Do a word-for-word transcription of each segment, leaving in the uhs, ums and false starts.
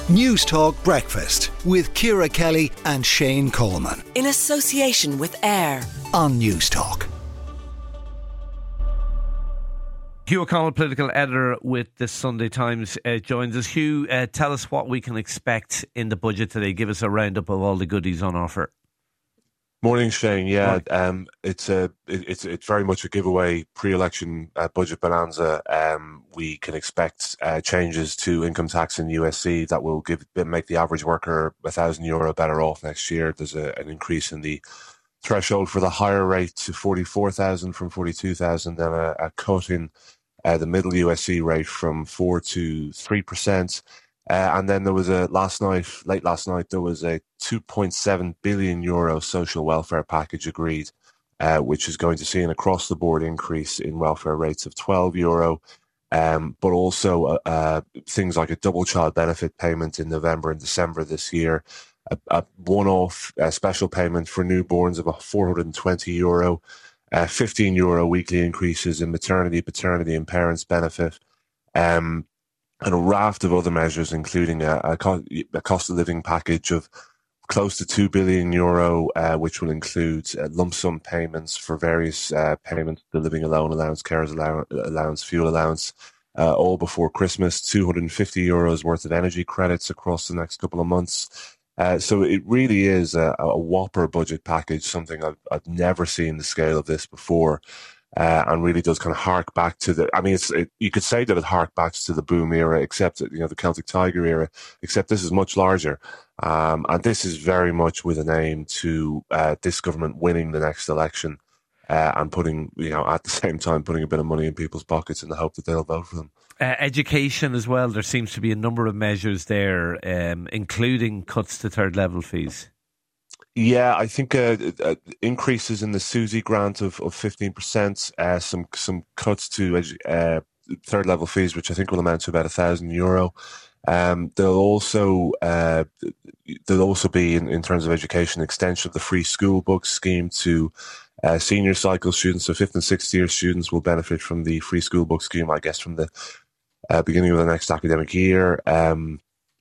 News Talk Breakfast with Ciara Kelly and Shane Coleman. In association with AIR on News Talk. Hugh O'Connell, political editor with the Sunday Times, uh, joins us. Hugh, uh, tell us what we can expect in the budget today. Give us a roundup of all the goodies on offer. Morning, Shane. Yeah, um, it's a it, it's it's very much a giveaway pre-election uh, budget bonanza. Um, we can expect uh, changes to income tax and U S C that will give make the average worker a thousand euro better off next year. There's a, an increase in the threshold for the higher rate to forty-four thousand from forty-two thousand, and a, a cut in uh, the middle U S C rate from four to three percent. Uh, and then there was a last night, late last night, there was a two point seven billion euro social welfare package agreed, uh, which is going to see an across the board increase in welfare rates of twelve euro, um, but also uh, uh, things like a double child benefit payment in November and December this year, a, a one-off uh, special payment for newborns of four hundred twenty euro, uh, fifteen euro weekly increases in maternity, paternity, and parents' benefit. Um, and a raft of other measures, including a, a, co- a cost of living package of close to two billion euro, uh, which will include uh, lump sum payments for various uh, payments, the living alone allowance, carers allow- allowance, fuel allowance, uh, all before Christmas, two hundred fifty euros worth of energy credits across the next couple of months. Uh, so it really is a, a whopper budget package, something I've, I've never seen the scale of this before. Uh, and really does kind of hark back to the, I mean, it's, it, you could say that it hark backs to the boom era, except, you know, the Celtic Tiger era, except this is much larger. Um, and this is very much with an aim to uh, this government winning the next election uh, and putting, you know, at the same time, putting a bit of money in people's pockets in the hope that they'll vote for them. Uh, education as well. There seems to be a number of measures there, um, including cuts to third level fees. Yeah, I think uh, uh, increases in the SUSI grant of, of fifteen percent, uh, some some cuts to uh, third level fees, which I think will amount to about a thousand euro. Um, there'll also uh, there'll also be in, in terms of education extension of the free school books scheme to uh, senior cycle students. So fifth and sixth year students will benefit from the free school book scheme, I guess, from the uh, beginning of the next academic year. Um,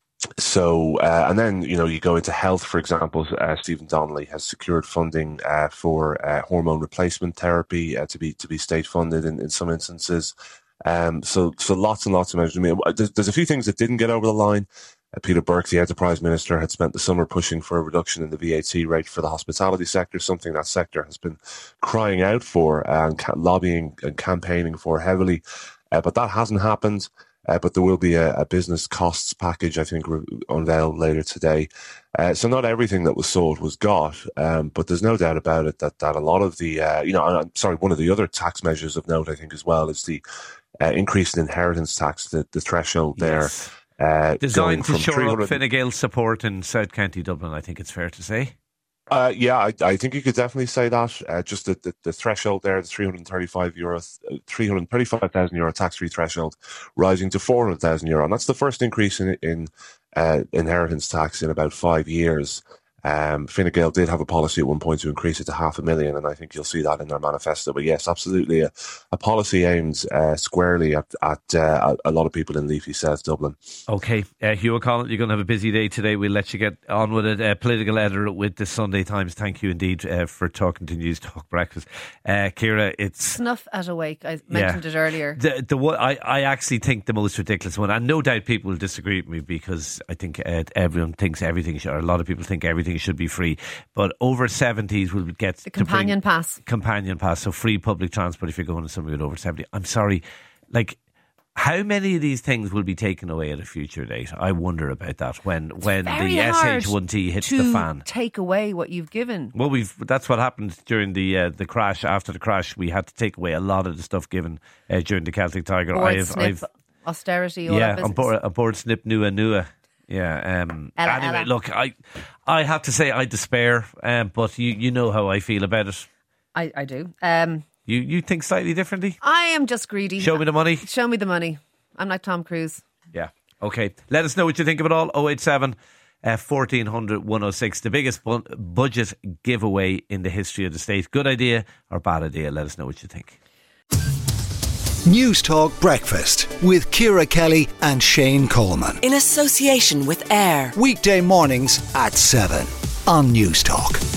So, uh, and then, you know, you go into health, for example, uh, Stephen Donnelly has secured funding uh, for uh, hormone replacement therapy uh, to be to be state funded in, in some instances. Um, so, so lots and lots of measures. I mean, there's, there's a few things that didn't get over the line. Uh, Peter Burke, the enterprise minister, had spent the summer pushing for a reduction in the V A T rate for the hospitality sector, something that sector has been crying out for and ca- lobbying and campaigning for heavily. Uh, but that hasn't happened. Uh, but there will be a, a business costs package, I think, re- unveiled later today. Uh, so not everything that was sold was got, um, but there's no doubt about it that, that a lot of the, uh, you know, I'm sorry, one of the other tax measures of note, I think, as well, is the uh, increase in inheritance tax, the, the threshold there. Yes. Uh, Designed to shore up Fine Gael's support in South County Dublin, I think it's fair to say. Uh, yeah, I, I think you could definitely say that. Uh, just the, the, the threshold there, the three hundred thirty-five euro, three hundred thirty-five thousand euro tax-free threshold, rising to four hundred thousand euro, and that's the first increase in in uh, inheritance tax in about five years. Um, Fine Gael did have a policy at one point to increase it to half a million, and I think you'll see that in their manifesto. But yes, absolutely, a, a policy aimed uh, squarely at, at uh, a lot of people in leafy South Dublin. Okay, uh, Hugh O'Connell, you're going to have a busy day today. We'll let you get on with it. Uh, political editor with the Sunday Times. Thank you indeed uh, for talking to News Talk Breakfast. Uh, Ciara, it's... Snuff at a wake. I mentioned yeah. it earlier. The, the one, I, I actually think the most ridiculous one, and no doubt people will disagree with me because I think uh, everyone thinks everything, should, or a lot of people think everything should be free, but over seventies will get the companion pass. Companion pass, so free public transport if you're going to somewhere with over seventy. I'm sorry, like, how many of these things will be taken away at a future date? I wonder about that when it's when the S H one T hits to the fan. Take away what you've given. Well, we've that's what happened during the uh, the crash. After the crash, we had to take away a lot of the stuff given uh, during the Celtic Tiger. Board, I've, snip, I've austerity, all yeah, that on board, on board snip nua nua. Yeah. Um, Ella, anyway, Ella. look, I I have to say I despair, um, but you, you know how I feel about it. I, I do. Um, you you think slightly differently? I am just greedy. Show me the money. Show me the money. I'm like Tom Cruise. Yeah. Okay. Let us know what you think of it all. oh eight seven, fourteen hundred, one oh six. The biggest bu- budget giveaway in the history of the state. Good idea or bad idea? Let us know what you think. News Talk Breakfast with Ciara Kelly and Shane Coleman. In association with AIR. Weekday mornings at seven on News Talk.